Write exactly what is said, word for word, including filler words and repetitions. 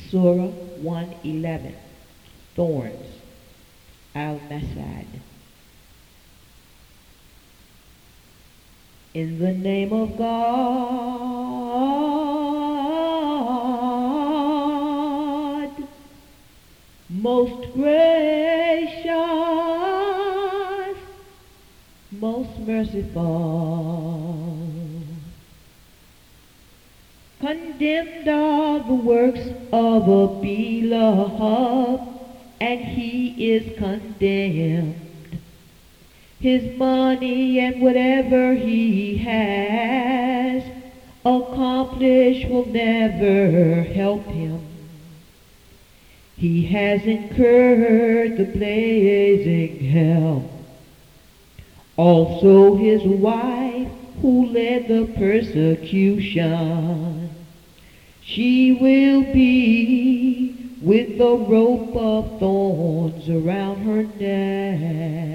Surah one eleven. Thorns. Al-Masad. In the name of God, most gracious, most merciful. Condemned are the works of Abi Lahab, and he is condemned. His money and whatever he has accomplished will never help him. He has incurred the blazing hell. Also his wife, who led the persecution, she will be with the rope of thorns around her neck.